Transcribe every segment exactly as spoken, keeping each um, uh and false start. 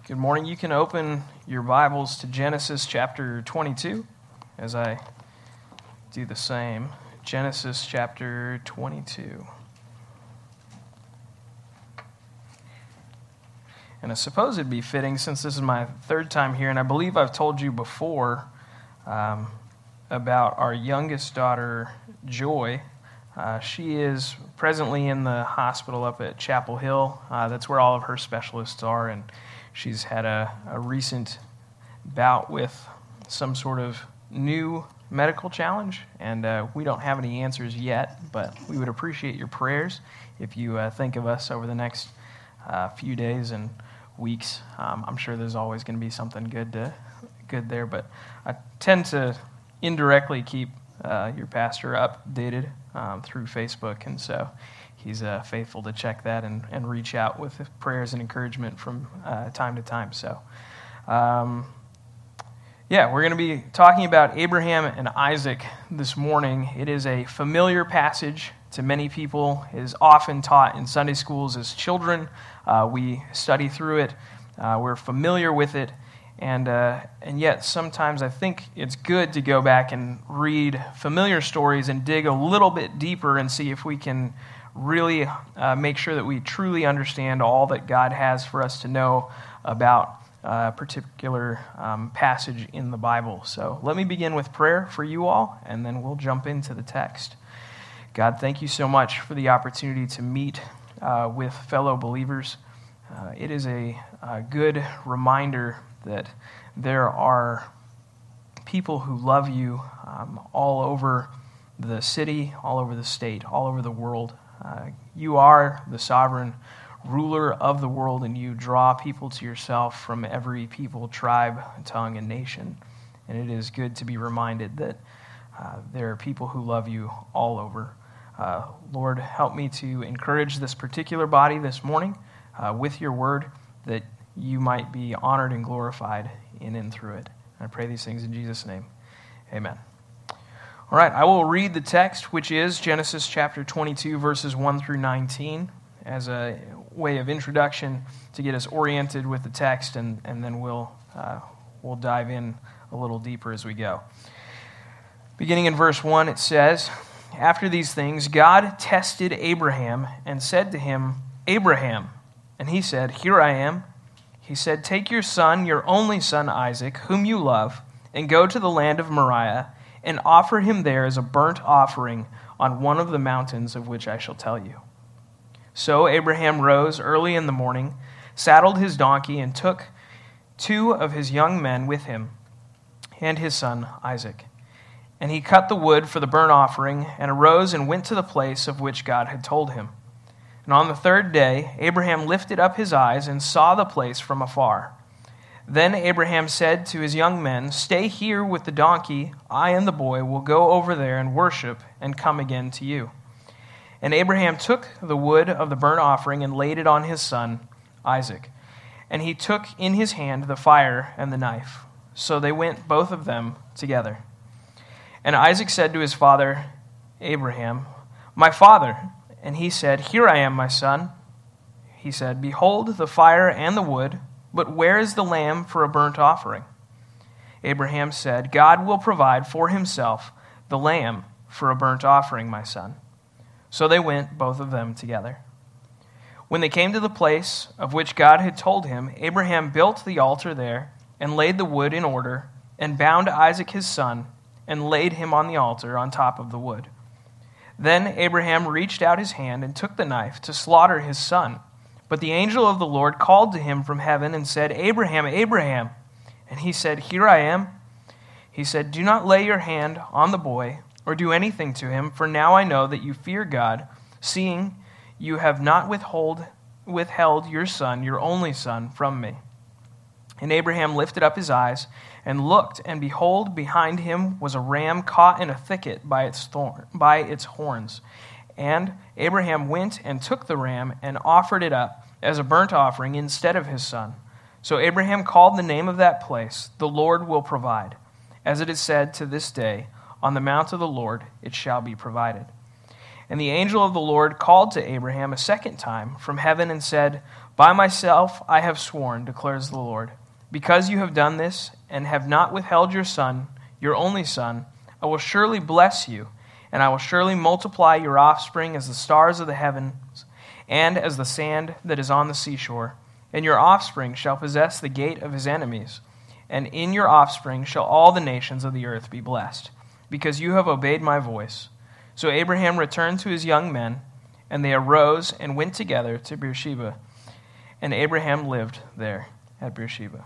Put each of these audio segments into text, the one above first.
Good morning. You can open your Bibles to Genesis chapter twenty-two as I do the same. Genesis chapter twenty-two. And I suppose it'd be fitting, since this is my third time here, and I believe I've told you before um, about our youngest daughter, Joy. Uh, she is presently in the hospital up at Chapel Hill. Uh, that's where all of her specialists are, and she's had a, a recent bout with some sort of new medical challenge, and uh, we don't have any answers yet, but we would appreciate your prayers if you uh, think of us over the next uh, few days and weeks. Um, I'm sure there's always going to be something good to, good there, but I tend to indirectly keep uh, your pastor updated um, through Facebook, and so he's uh, faithful to check that and, and reach out with prayers and encouragement from uh, time to time. So, um, yeah, we're going to be talking about Abraham and Isaac this morning. It is a familiar passage to many people. It is often taught in Sunday schools as children. Uh, we study through it. Uh, we're familiar with it. And uh, and yet sometimes I think it's good to go back and read familiar stories and dig a little bit deeper and see if we can really uh, make sure that we truly understand all that God has for us to know about a particular um, passage in the Bible. So let me begin with prayer for you all, and then we'll jump into the text. God, thank you so much for the opportunity to meet uh, with fellow believers. Uh, it is a, a good reminder that there are people who love you um, all over the city, all over the state, all over the world. Uh, you are the sovereign ruler of the world, and you draw people to yourself from every people, tribe, tongue, and nation. And it is good to be reminded that uh, there are people who love you all over. Uh, Lord, help me to encourage this particular body this morning uh, with your word, that you might be honored and glorified in and through it. I pray these things in Jesus' name. Amen. All right, I will read the text, which is Genesis chapter twenty-two, verses one through nineteen, as a way of introduction to get us oriented with the text, and, and then we'll uh, we'll dive in a little deeper as we go. Beginning in verse one, it says, "After these things, God tested Abraham and said to him, 'Abraham,' and he said, 'Here I am.' He said, 'Take your son, your only son Isaac, whom you love, and go to the land of Moriah, and offer him there as a burnt offering on one of the mountains of which I shall tell you.' So Abraham rose early in the morning, saddled his donkey, and took two of his young men with him, and his son Isaac. And he cut the wood for the burnt offering, and arose and went to the place of which God had told him. And on the third day, Abraham lifted up his eyes and saw the place from afar. Then Abraham said to his young men, 'Stay here with the donkey. I and the boy will go over there and worship and come again to you.' And Abraham took the wood of the burnt offering and laid it on his son Isaac. And he took in his hand the fire and the knife. So they went both of them together. And Isaac said to his father Abraham, 'My father.' And he said, 'Here I am, my son.' He said, 'Behold the fire and the wood, but where is the lamb for a burnt offering?' Abraham said, 'God will provide for himself the lamb for a burnt offering, my son.' So they went, both of them together. When they came to the place of which God had told him, Abraham built the altar there and laid the wood in order, and bound Isaac his son, and laid him on the altar on top of the wood. Then Abraham reached out his hand and took the knife to slaughter his son. But the angel of the Lord called to him from heaven and said, 'Abraham, Abraham.' And he said, 'Here I am.' He said, 'Do not lay your hand on the boy or do anything to him, for now I know that you fear God, seeing you have not withhold, withheld your son, your only son, from me.' And Abraham lifted up his eyes and looked, and behold, behind him was a ram caught in a thicket by its thorn, by its horns. And Abraham went and took the ram and offered it up as a burnt offering instead of his son. So Abraham called the name of that place, 'The Lord will provide.' As it is said to this day, 'On the mount of the Lord it shall be provided.' And the angel of the Lord called to Abraham a second time from heaven and said, By myself I have sworn, declares the Lord, because you have done this and have not withheld your son, your only son, I will surely bless you, and I will surely multiply your offspring as the stars of the heavens and as the sand that is on the seashore. And your offspring shall possess the gate of his enemies, and in your offspring shall all the nations of the earth be blessed, because you have obeyed my voice. So Abraham returned to his young men, and they arose and went together to Beersheba. And Abraham lived there at Beersheba.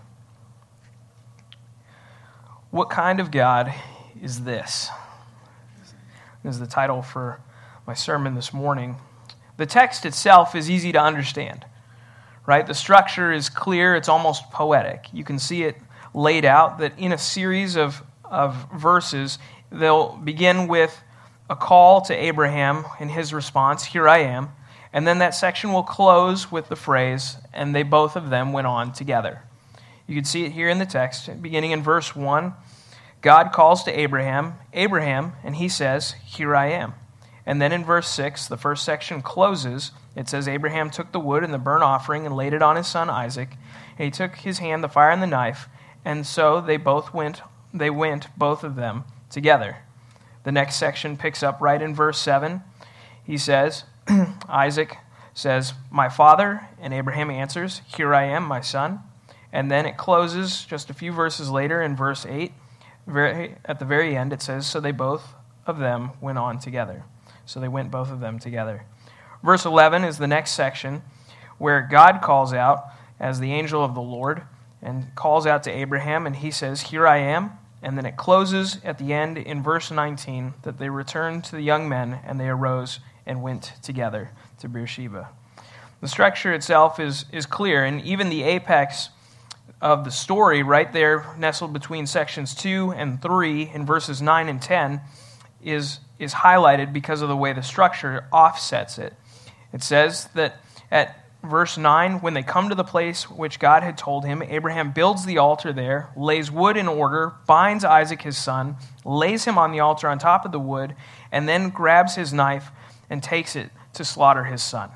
What kind of God is this? This is the title for my sermon this morning. The text itself is easy to understand, right? The structure is clear. It's almost poetic. You can see it laid out that in a series of, of verses, they'll begin with a call to Abraham and his response, "Here I am." And then that section will close with the phrase, "and they both of them went on together." You can see it here in the text, beginning in verse one. God calls to Abraham, Abraham, and he says, "Here I am." And then in verse six, the first section closes. It says, Abraham took the wood and the burnt offering and laid it on his son Isaac. And he took his hand, the fire and the knife, and so they both went, they went, both of them, together. The next section picks up right in verse seven. He says, Isaac says, "My father," and Abraham answers, "Here I am, my son." And then it closes just a few verses later in verse eight. Very, at the very end it says, "So they both of them went on together." So they went both of them together. Verse eleven is the next section where God calls out as the angel of the Lord and calls out to Abraham, and he says, "Here I am." And then it closes at the end in verse nineteen that they returned to the young men and they arose and went together to Beersheba. The structure itself is, is clear, and even the apex of the story right there nestled between sections two and three in verses nine and ten is, is highlighted because of the way the structure offsets it. It says that at verse nine, when they come to the place which God had told him, Abraham builds the altar there, lays wood in order, binds Isaac his son, lays him on the altar on top of the wood, and then grabs his knife and takes it to slaughter his son.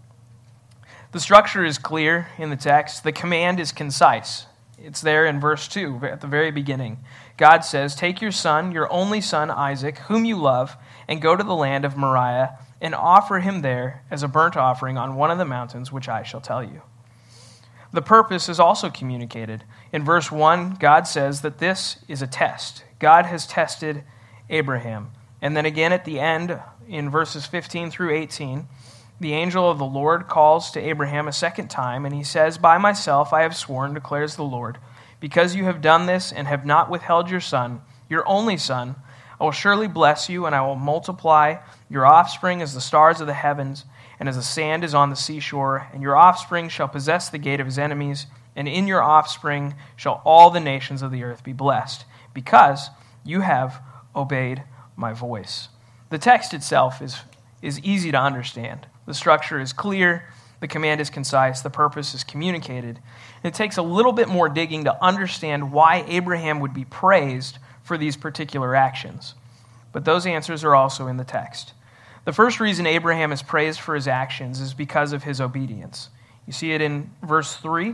The structure is clear in the text. The command is concise. It's there in verse two, at the very beginning. God says, "Take your son, your only son Isaac, whom you love, and go to the land of Moriah, and offer him there as a burnt offering on one of the mountains which I shall tell you." The purpose is also communicated. In verse one, God says that this is a test. God has tested Abraham. And then again at the end, in verses fifteen through eighteen, the angel of the Lord calls to Abraham a second time, and he says, "By myself I have sworn, declares the Lord, because you have done this and have not withheld your son, your only son, I will surely bless you, and I will multiply your offspring as the stars of the heavens, and as the sand is on the seashore, and your offspring shall possess the gate of his enemies, and in your offspring shall all the nations of the earth be blessed, because you have obeyed my voice." The text itself is, is easy to understand. The structure is clear, the command is concise, the purpose is communicated. It takes a little bit more digging to understand why Abraham would be praised for these particular actions. But those answers are also in the text. The first reason Abraham is praised for his actions is because of his obedience. You see it in verse three.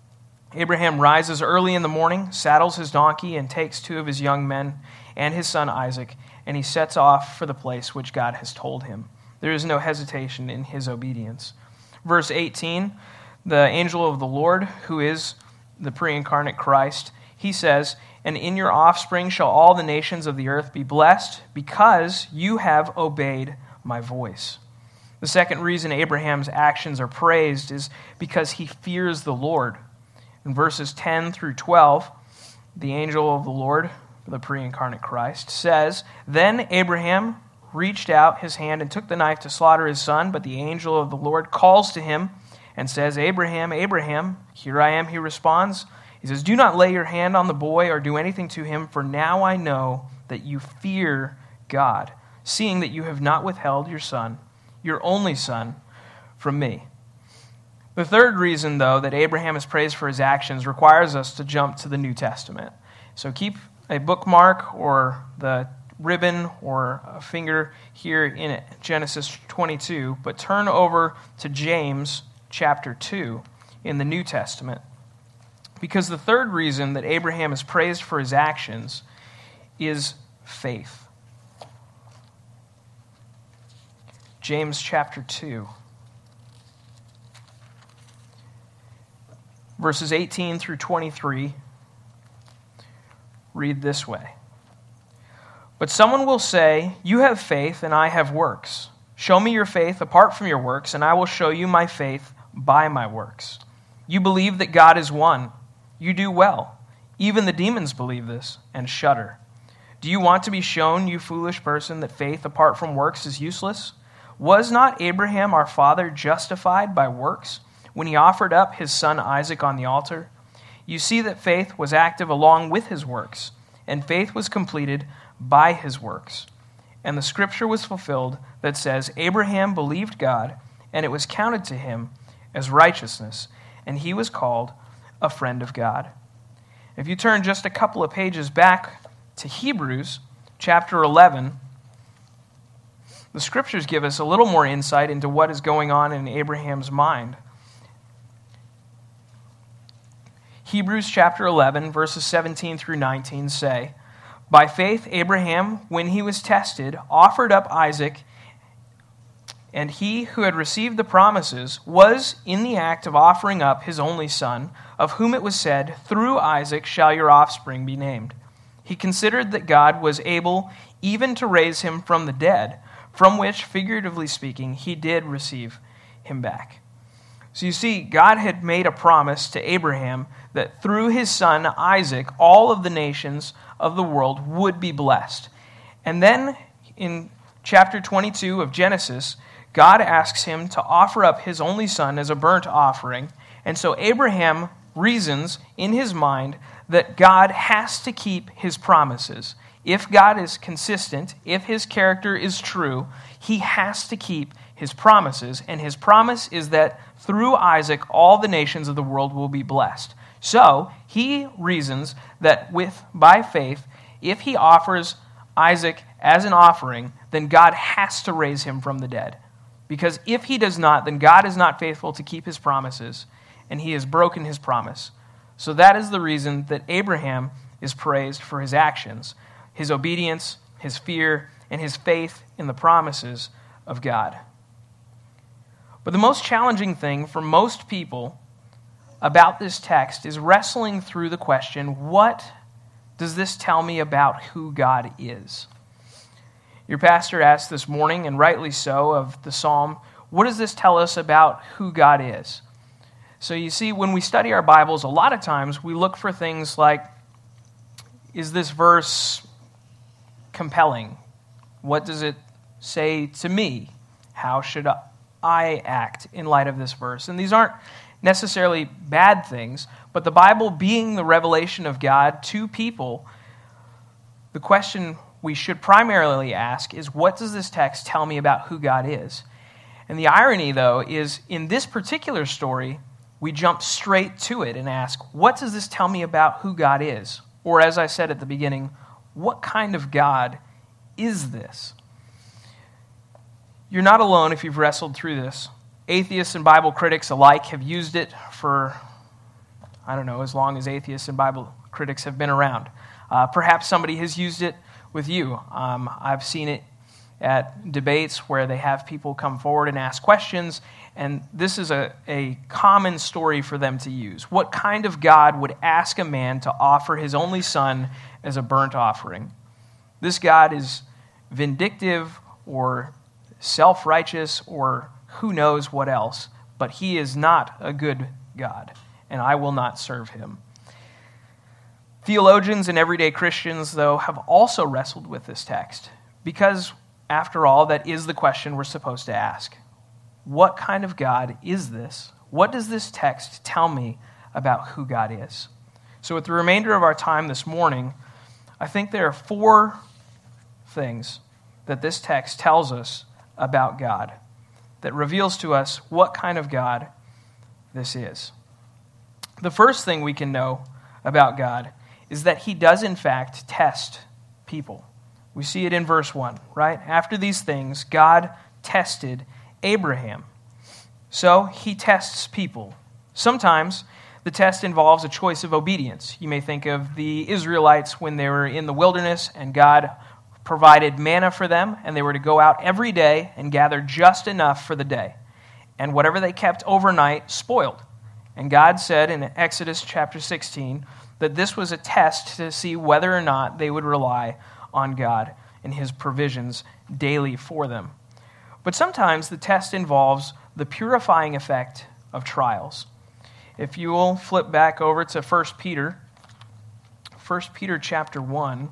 Abraham rises early in the morning, saddles his donkey, and takes two of his young men and his son Isaac, and he sets off for the place which God has told him. There is no hesitation in his obedience. Verse eighteen, the angel of the Lord, who is the pre-incarnate Christ, he says, "And in your offspring shall all the nations of the earth be blessed, because you have obeyed my voice." The second reason Abraham's actions are praised is because he fears the Lord. In verses ten through twelve, the angel of the Lord, the pre-incarnate Christ, says, "Then Abraham reached out his hand and took the knife to slaughter his son, but the angel of the Lord calls to him and says, 'Abraham, Abraham.' 'Here I am,' he responds. He says, 'Do not lay your hand on the boy or do anything to him, for now I know that you fear God, seeing that you have not withheld your son, your only son, from me.'" The third reason, though, that Abraham is praised for his actions requires us to jump to the New Testament. So keep a bookmark or the ribbon or a finger here in Genesis twenty-two, but turn over to James chapter two. in the New Testament. Because the third reason that Abraham is praised for his actions is faith. James chapter two, verses eighteen through twenty-three, read this way. But someone will say, "You have faith and I have works. Show me your faith apart from your works, and I will show you my faith by my works. You believe that God is one. You do well. Even the demons believe this and shudder. Do you want to be shown, you foolish person, that faith apart from works is useless? Was not Abraham our father justified by works when he offered up his son Isaac on the altar? You see that faith was active along with his works, and faith was completed by his works. And the scripture was fulfilled that says, Abraham believed God, and it was counted to him as righteousness, and he was called a friend of God." If you turn just a couple of pages back to Hebrews chapter eleven, the scriptures give us a little more insight into what is going on in Abraham's mind. Hebrews chapter eleven, verses seventeen through nineteen say, "By faith Abraham, when he was tested, offered up Isaac, and he who had received the promises was in the act of offering up his only son, of whom it was said, 'Through Isaac shall your offspring be named.' He considered that God was able even to raise him from the dead, from which, figuratively speaking, he did receive him back." So you see, God had made a promise to Abraham that through his son Isaac, all of the nations of the world would be blessed. And then in chapter twenty-two of Genesis, God asks him to offer up his only son as a burnt offering. And so Abraham reasons in his mind that God has to keep his promises. If God is consistent, if his character is true, he has to keep his promises. And his promise is that through Isaac, all the nations of the world will be blessed. So he reasons that with by faith, if he offers Isaac as an offering, then God has to raise him from the dead. Because if he does not, then God is not faithful to keep his promises, and he has broken his promise. So that is the reason that Abraham is praised for his actions, his obedience, his fear, and his faith in the promises of God. But the most challenging thing for most people about this text is wrestling through the question, what does this tell me about who God is? Your pastor asked this morning, and rightly so, of the psalm, what does this tell us about who God is? So you see, when we study our Bibles, a lot of times we look for things like, is this verse compelling? What does it say to me? How should I act in light of this verse? And these aren't necessarily bad things, but the Bible being the revelation of God to people, the question we should primarily ask is, what does this text tell me about who God is? And the irony, though, is in this particular story, we jump straight to it and ask, what does this tell me about who God is? Or as I said at the beginning, what kind of God is this? You're not alone if you've wrestled through this. Atheists and Bible critics alike have used it for, I don't know, as long as atheists and Bible critics have been around. Uh, perhaps somebody has used it with you. Um, I've seen it at debates where they have people come forward and ask questions, and this is a, a common story for them to use. What kind of God would ask a man to offer his only son as a burnt offering? This God is vindictive or self-righteous or who knows what else, but he is not a good God, and I will not serve him. Theologians and everyday Christians, though, have also wrestled with this text because, after all, that is the question we're supposed to ask. What kind of God is this? What does this text tell me about who God is? So with the remainder of our time this morning, I think there are four things that this text tells us about God that reveals to us what kind of God this is. The first thing we can know about God is that he does in fact test people. We see it in verse one, right? After these things, God tested Abraham. So he tests people. Sometimes the test involves a choice of obedience. You may think of the Israelites when they were in the wilderness and God provided manna for them, and they were to go out every day and gather just enough for the day. And whatever they kept overnight spoiled. And God said in Exodus chapter sixteen that this was a test to see whether or not they would rely on God and his provisions daily for them. But sometimes the test involves the purifying effect of trials. If you will flip back over to First Peter, First Peter chapter one.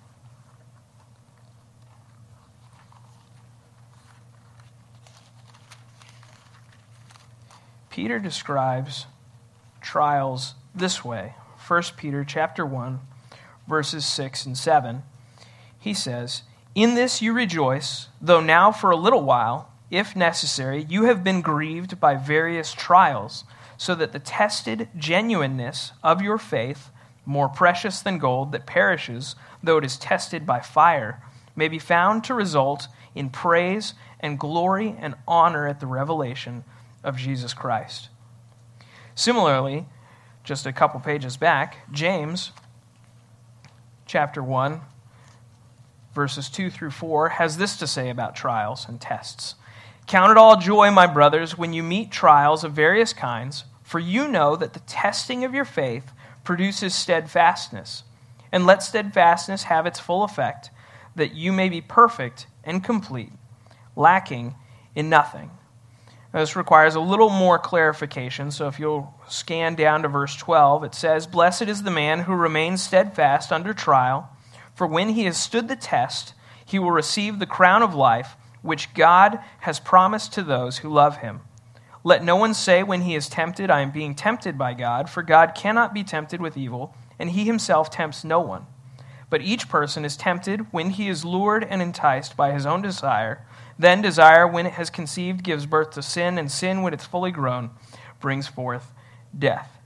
Peter describes trials this way. First Peter chapter one, verses six and seven. He says, "In this you rejoice, though now for a little while, if necessary, you have been grieved by various trials, so that the tested genuineness of your faith, more precious than gold that perishes, though it is tested by fire, may be found to result in praise and glory and honor at the revelation of Jesus Christ." Similarly, just a couple pages back, James chapter one, verses two through four, has this to say about trials and tests. "Count it all joy, my brothers, when you meet trials of various kinds, for you know that the testing of your faith produces steadfastness. And let steadfastness have its full effect, that you may be perfect and complete, lacking in nothing." Now, this requires a little more clarification, so if you'll scan down to verse twelve, it says, "Blessed is the man who remains steadfast under trial, for when he has stood the test, he will receive the crown of life, which God has promised to those who love him. Let no one say when he is tempted, 'I am being tempted by God,' for God cannot be tempted with evil, and he himself tempts no one. But each person is tempted when he is lured and enticed by his own desire. Then desire, when it has conceived, gives birth to sin, and sin, when it's fully grown, brings forth death."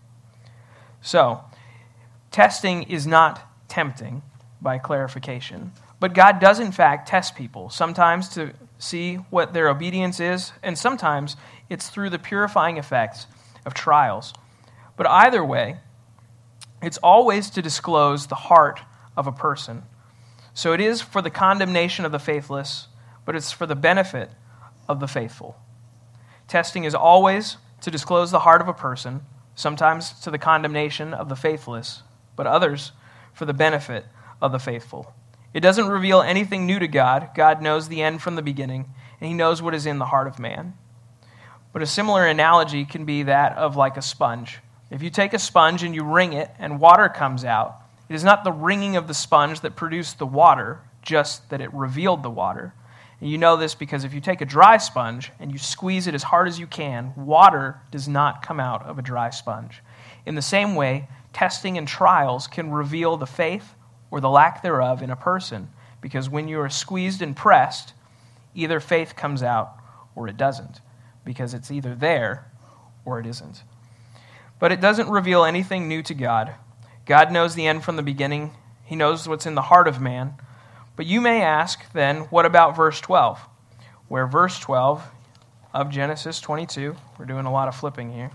So, testing is not tempting, by clarification. But God does in fact test people, sometimes to see what their obedience is, and sometimes it's through the purifying effects of trials. But either way, it's always to disclose the heart of a person. So it is for the condemnation of the faithless, but it's for the benefit of the faithful. Testing is always to disclose the heart of a person, sometimes to the condemnation of the faithless, but others for the benefit of the faithful. It doesn't reveal anything new to God. God knows the end from the beginning, and he knows what is in the heart of man. But a similar analogy can be that of like a sponge. If you take a sponge and you wring it and water comes out, it is not the wringing of the sponge that produced the water, just that it revealed the water. And you know this because if you take a dry sponge and you squeeze it as hard as you can, water does not come out of a dry sponge. In the same way, testing and trials can reveal the faith or the lack thereof in a person, because when you are squeezed and pressed, either faith comes out or it doesn't, because it's either there or it isn't. But it doesn't reveal anything new to God. God knows the end from the beginning. He knows what's in the heart of man. But you may ask, then, what about verse twelve? Where verse twelve of Genesis twenty-two, we're doing a lot of flipping here.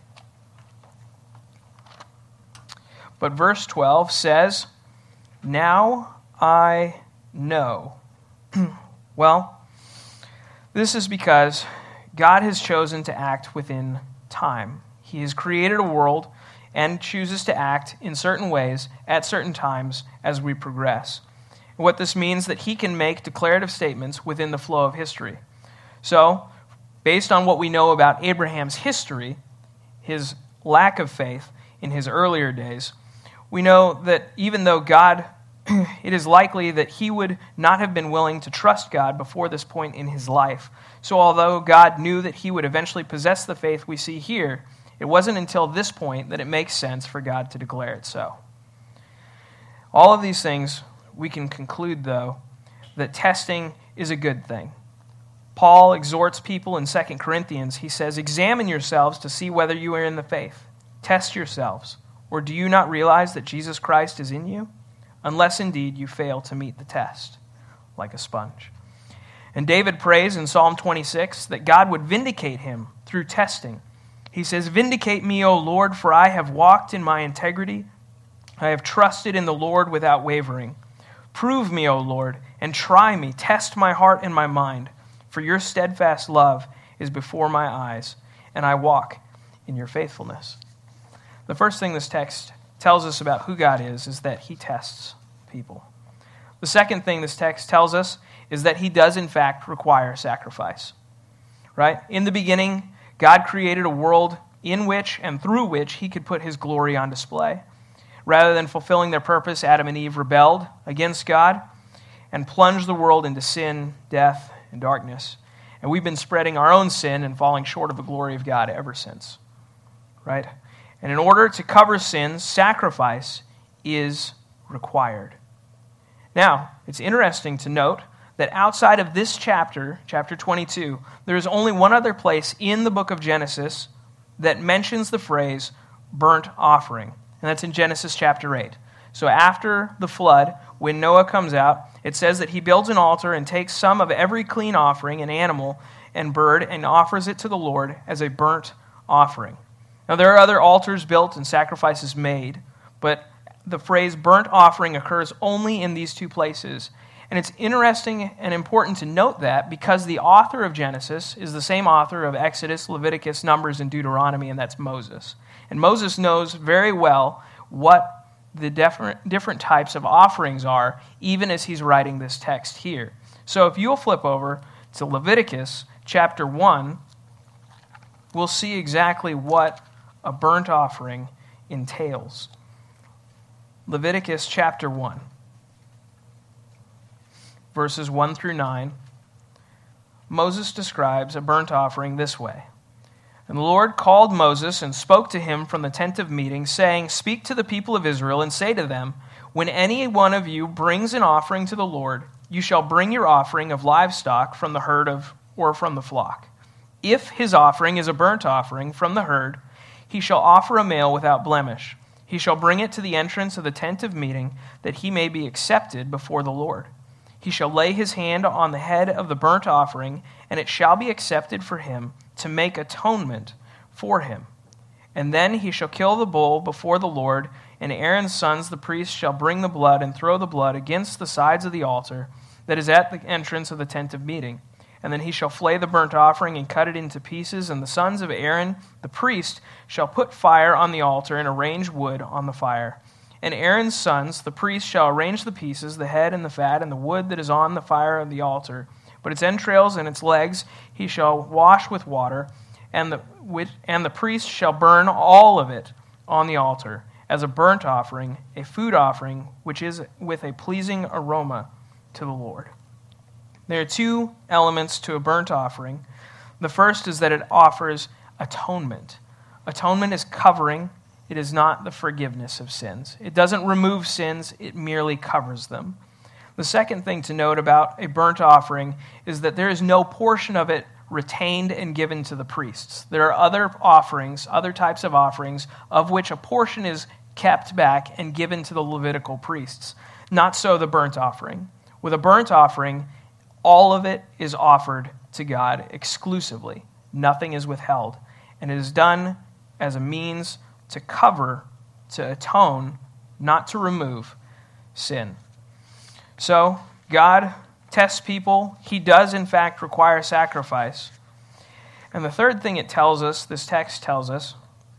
But verse twelve says, "Now I know." Well, this is because God has chosen to act within time. He has created a world and chooses to act in certain ways at certain times as we progress. What this means that he can make declarative statements within the flow of history. So, based on what we know about Abraham's history, his lack of faith in his earlier days, we know that even though God, it is likely that he would not have been willing to trust God before this point in his life. So although God knew that he would eventually possess the faith we see here, it wasn't until this point that it makes sense for God to declare it so. All of these things, we can conclude, though, that testing is a good thing. Paul exhorts people in Second Corinthians. He says, "Examine yourselves to see whether you are in the faith. Test yourselves. Or do you not realize that Jesus Christ is in you? Unless indeed you fail to meet the test," like a sponge. And David prays in Psalm twenty-six that God would vindicate him through testing. He says, "Vindicate me, O Lord, for I have walked in my integrity. I have trusted in the Lord without wavering. Prove me, O Lord, and try me. Test my heart and my mind. For your steadfast love is before my eyes, and I walk in your faithfulness." The first thing this text tells us about who God is is that he tests people. The second thing this text tells us is that he does in fact require sacrifice. Right? In the beginning, God created a world in which and through which he could put his glory on display. Rather than fulfilling their purpose, Adam and Eve rebelled against God and plunged the world into sin, death, and darkness. And we've been spreading our own sin and falling short of the glory of God ever since. Right? And in order to cover sins, sacrifice is required. Now, it's interesting to note that outside of this chapter, chapter twenty-two, there is only one other place in the book of Genesis that mentions the phrase burnt offering, and that's in Genesis chapter eight. So after the flood, when Noah comes out, it says that he builds an altar and takes some of every clean offering, an animal and bird, and offers it to the Lord as a burnt offering. Now, there are other altars built and sacrifices made, but the phrase burnt offering occurs only in these two places. And it's interesting and important to note that because the author of Genesis is the same author of Exodus, Leviticus, Numbers, and Deuteronomy, and that's Moses. And Moses knows very well what the different, different types of offerings are, even as he's writing this text here. So if you'll flip over to Leviticus chapter one, we'll see exactly what a burnt offering entails. Leviticus chapter one, verses one through nine, Moses describes a burnt offering this way. "And the Lord called Moses and spoke to him from the tent of meeting, saying, 'Speak to the people of Israel and say to them, when any one of you brings an offering to the Lord, you shall bring your offering of livestock from the herd of or from the flock. If his offering is a burnt offering from the herd, he shall offer a male without blemish. He shall bring it to the entrance of the tent of meeting, that he may be accepted before the Lord. He shall lay his hand on the head of the burnt offering, and it shall be accepted for him to make atonement for him. And then he shall kill the bull before the Lord, and Aaron's sons, the priests, shall bring the blood and throw the blood against the sides of the altar that is at the entrance of the tent of meeting. And then he shall flay the burnt offering and cut it into pieces, and the sons of Aaron, the priest, shall put fire on the altar and arrange wood on the fire. And Aaron's sons, the priest, shall arrange the pieces, the head and the fat, and the wood that is on the fire of the altar. But its entrails and its legs he shall wash with water, and the, and the priest shall burn all of it on the altar as a burnt offering, a food offering, which is with a pleasing aroma to the Lord.'" There are two elements to a burnt offering. The first is that it offers atonement. Atonement is covering. It is not the forgiveness of sins. It doesn't remove sins. It merely covers them. The second thing to note about a burnt offering is that there is no portion of it retained and given to the priests. There are other offerings, other types of offerings, of which a portion is kept back and given to the Levitical priests. Not so the burnt offering. With a burnt offering, all of it is offered to God exclusively. Nothing is withheld. And it is done as a means to cover, to atone, not to remove sin. So, God tests people. He does, in fact, require sacrifice. And the third thing it tells us, this text tells us,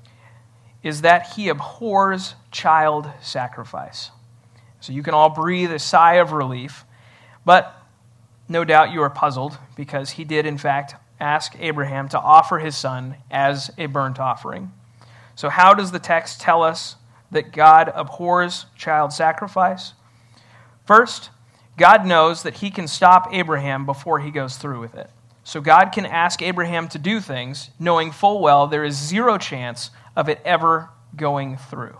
is that he abhors child sacrifice. So you can all breathe a sigh of relief. But no doubt you are puzzled, because he did, in fact, ask Abraham to offer his son as a burnt offering. So how does the text tell us that God abhors child sacrifice? First, God knows that he can stop Abraham before he goes through with it. So God can ask Abraham to do things, knowing full well there is zero chance of it ever going through.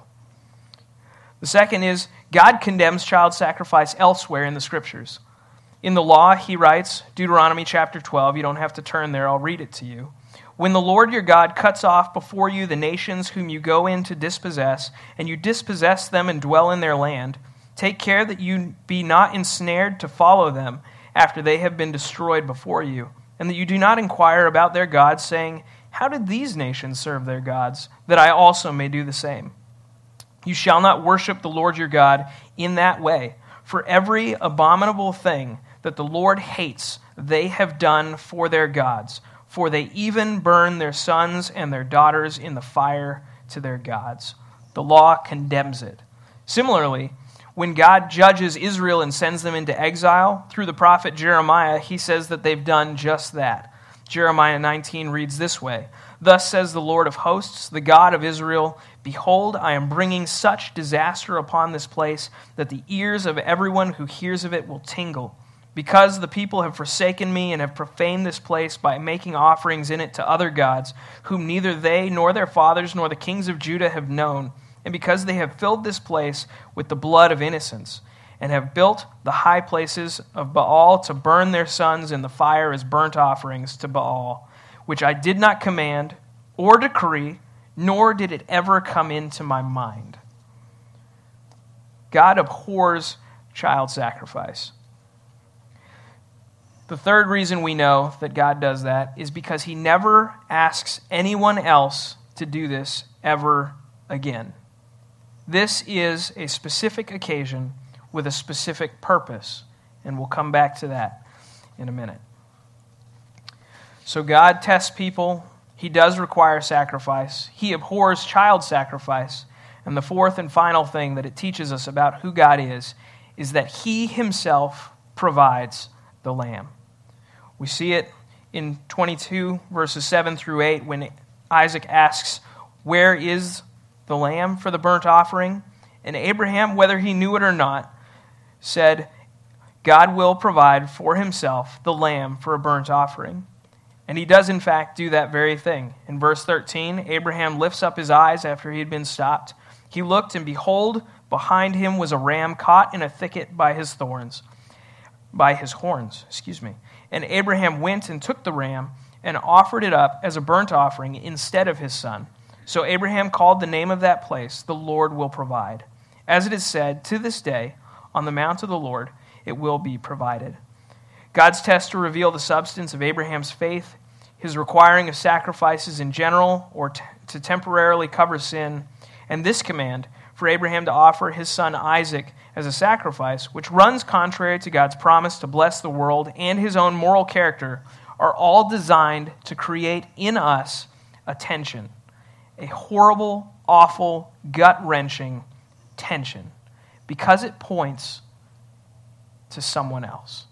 The second is, God condemns child sacrifice elsewhere in the Scriptures. In the law, he writes, Deuteronomy chapter twelve, you don't have to turn there, I'll read it to you. "When the Lord your God cuts off before you the nations whom you go in to dispossess, and you dispossess them and dwell in their land, take care that you be not ensnared to follow them after they have been destroyed before you, and that you do not inquire about their gods, saying, how did these nations serve their gods, that I also may do the same? You shall not worship the Lord your God in that way, for every abominable thing that the Lord hates they have done for their gods, for they even burn their sons and their daughters in the fire to their gods. The law condemns it. Similarly, when God judges Israel and sends them into exile, through the prophet Jeremiah, he says that they've done just that. Jeremiah nineteen reads this way, "Thus says the Lord of hosts, the God of Israel, behold, I am bringing such disaster upon this place that the ears of everyone who hears of it will tingle. Because the people have forsaken me and have profaned this place by making offerings in it to other gods, whom neither they nor their fathers nor the kings of Judah have known, and because they have filled this place with the blood of innocents, and have built the high places of Baal to burn their sons in the fire as burnt offerings to Baal, which I did not command or decree, nor did it ever come into my mind." God abhors child sacrifice. The third reason we know that God does that is because he never asks anyone else to do this ever again. This is a specific occasion with a specific purpose, and we'll come back to that in a minute. So God tests people. He does require sacrifice. He abhors child sacrifice. And the fourth and final thing that it teaches us about who God is, is that he himself provides the lamb. We see it in twenty-two, verses seven through eight, when Isaac asks, "Where is the lamb for the burnt offering?" And Abraham, whether he knew it or not, said, God will provide for himself the lamb for a burnt offering. And he does in fact do that very thing. In verse thirteen, Abraham lifts up his eyes after he had been stopped. He looked, and behold, behind him was a ram caught in a thicket by his thorns, by his horns, excuse me. And Abraham went and took the ram and offered it up as a burnt offering instead of his son. So Abraham called the name of that place, "The Lord will provide." As it is said, to this day, on the mount of the Lord, it will be provided. God's test to reveal the substance of Abraham's faith, his requiring of sacrifices in general or t- to temporarily cover sin, and this command for Abraham to offer his son Isaac as a sacrifice, which runs contrary to God's promise to bless the world and his own moral character, are all designed to create in us a tension, a horrible, awful, gut-wrenching tension, because it points to someone else.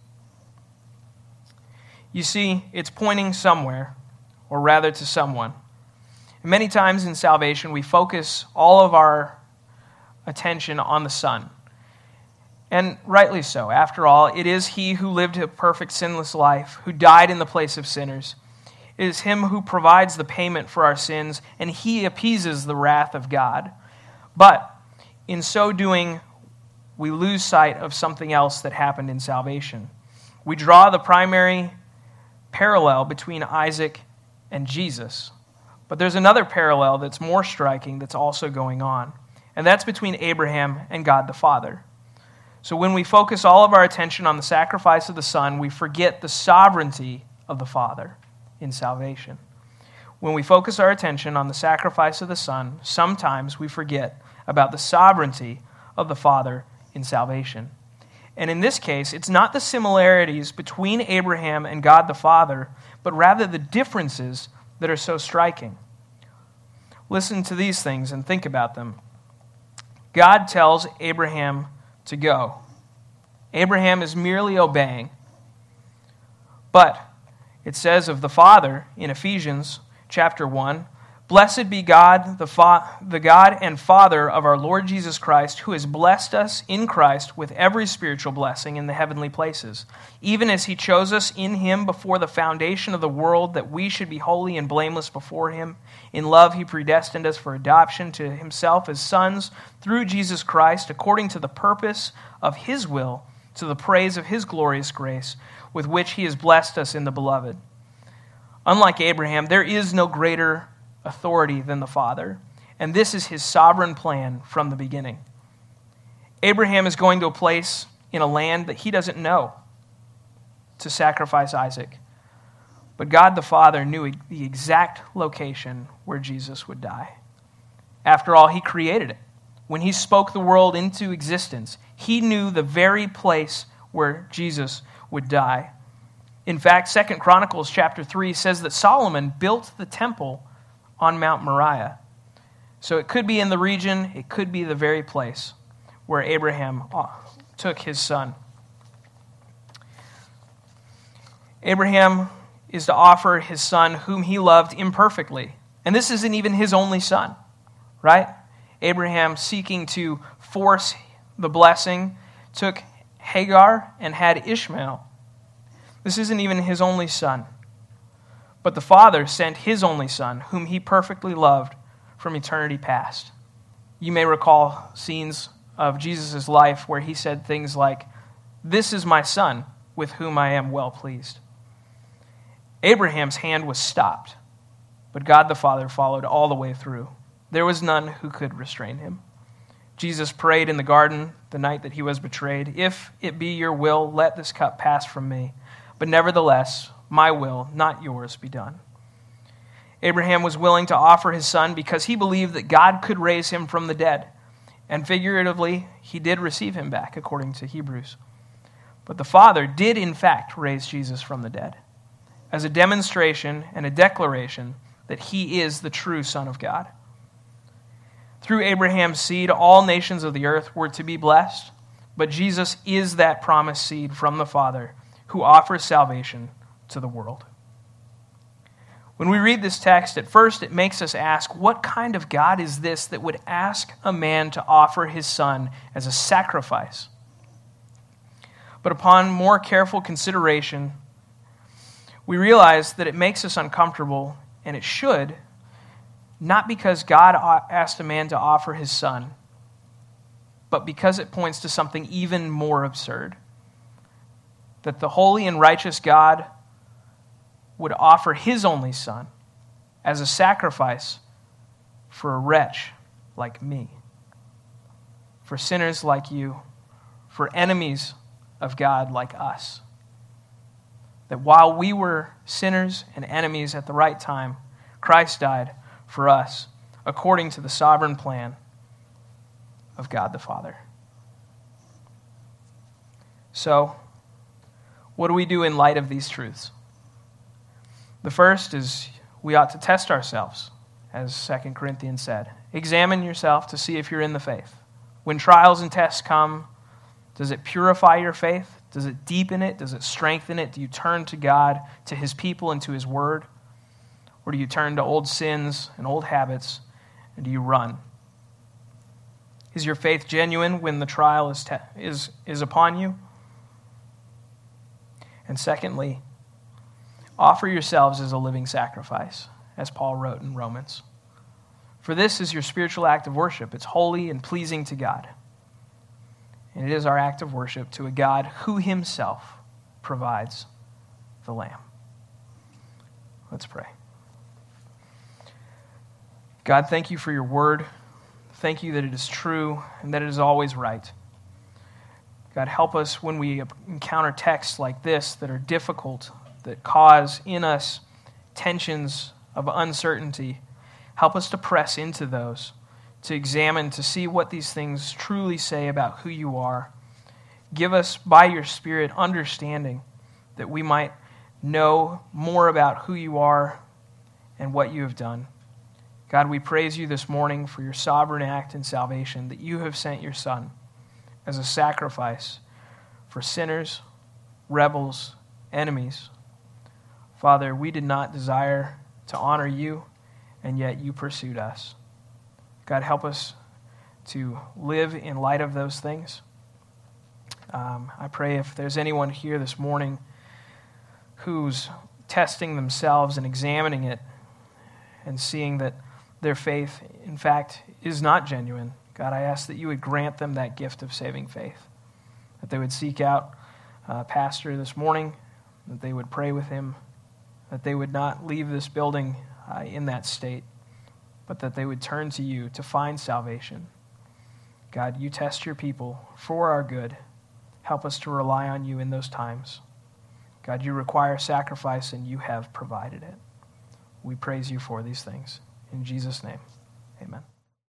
You see, it's pointing somewhere, or rather to someone. And many times in salvation, we focus all of our attention on the Son. And rightly so. After all, it is he who lived a perfect sinless life, who died in the place of sinners. It is him who provides the payment for our sins, and he appeases the wrath of God. But in so doing, we lose sight of something else that happened in salvation. We draw the primary parallel between Isaac and Jesus. But there's another parallel that's more striking that's also going on, and that's between Abraham and God the Father. So when we focus all of our attention on the sacrifice of the Son, we forget the sovereignty of the Father in salvation. When we focus our attention on the sacrifice of the Son, sometimes we forget about the sovereignty of the Father in salvation. And in this case, it's not the similarities between Abraham and God the Father, but rather the differences that are so striking. Listen to these things and think about them. God tells Abraham to go. Abraham is merely obeying. But it says of the Father in Ephesians chapter one, "Blessed be God, the, Fa- the God and Father of our Lord Jesus Christ, who has blessed us in Christ with every spiritual blessing in the heavenly places, even as he chose us in him before the foundation of the world, that we should be holy and blameless before him. In love he predestined us for adoption to himself as sons through Jesus Christ, according to the purpose of his will, to the praise of his glorious grace, with which he has blessed us in the beloved." Unlike Abraham, there is no greater authority than the Father, and this is his sovereign plan from the beginning. Abraham is going to a place in a land that he doesn't know to sacrifice Isaac. But God the Father knew the exact location where Jesus would die. After all, he created it. When he spoke the world into existence, he knew the very place where Jesus would die. In fact, Second Chronicles chapter three says that Solomon built the temple on Mount Moriah. So it could be in the region, it could be the very place where Abraham took his son. Abraham is to offer his son whom he loved imperfectly. And this isn't even his only son, right? Abraham, seeking to force the blessing, took Hagar and had Ishmael. This isn't even his only son. But the Father sent his only son, whom he perfectly loved from eternity past. You may recall scenes of Jesus' life where he said things like, "This is my son, with whom I am well pleased." Abraham's hand was stopped, but God the Father followed all the way through. There was none who could restrain him. Jesus prayed in the garden the night that he was betrayed, "If it be your will, let this cup pass from me. But nevertheless, my will, not yours, be done." Abraham was willing to offer his son because he believed that God could raise him from the dead. And figuratively, he did receive him back, according to Hebrews. But the Father did, in fact, raise Jesus from the dead, as a demonstration and a declaration that he is the true Son of God. Through Abraham's seed, all nations of the earth were to be blessed, but Jesus is that promised seed from the Father who offers salvation to the world. When we read this text, at first it makes us ask, what kind of God is this that would ask a man to offer his son as a sacrifice? But upon more careful consideration, we realize that it makes us uncomfortable, and it should, not because God asked a man to offer his son, but because it points to something even more absurd. That the holy and righteous God would offer his only son as a sacrifice for a wretch like me, for sinners like you, for enemies of God like us. That while we were sinners and enemies at the right time, Christ died for us according to the sovereign plan of God the Father. So, what do we do in light of these truths? The first is we ought to test ourselves, as Second Corinthians said. Examine yourself to see if you're in the faith. When trials and tests come, does it purify your faith? Does it deepen it? Does it strengthen it? Do you turn to God, to his people, and to his word? Or do you turn to old sins and old habits, and do you run? Is your faith genuine when the trial is, te- is, is upon you? And secondly, offer yourselves as a living sacrifice, as Paul wrote in Romans. For this is your spiritual act of worship. It's holy and pleasing to God. And it is our act of worship to a God who himself provides the lamb. Let's pray. God, thank you for your word. Thank you that it is true and that it is always right. God, help us when we encounter texts like this that are difficult, that cause in us tensions of uncertainty. Help us to press into those, to examine, to see what these things truly say about who you are. Give us, by your Spirit, understanding that we might know more about who you are and what you have done. God, we praise you this morning for your sovereign act in salvation, that you have sent your Son as a sacrifice for sinners, rebels, enemies. Father, we did not desire to honor you, and yet you pursued us. God, help us to live in light of those things. Um, I pray if there's anyone here this morning who's testing themselves and examining it and seeing that their faith, in fact, is not genuine, God, I ask that you would grant them that gift of saving faith, that they would seek out a pastor this morning, that they would pray with him, that they would not leave this building uh, in that state, but that they would turn to you to find salvation. God, you test your people for our good. Help us to rely on you in those times. God, you require sacrifice, and you have provided it. We praise you for these things. In Jesus' name, amen.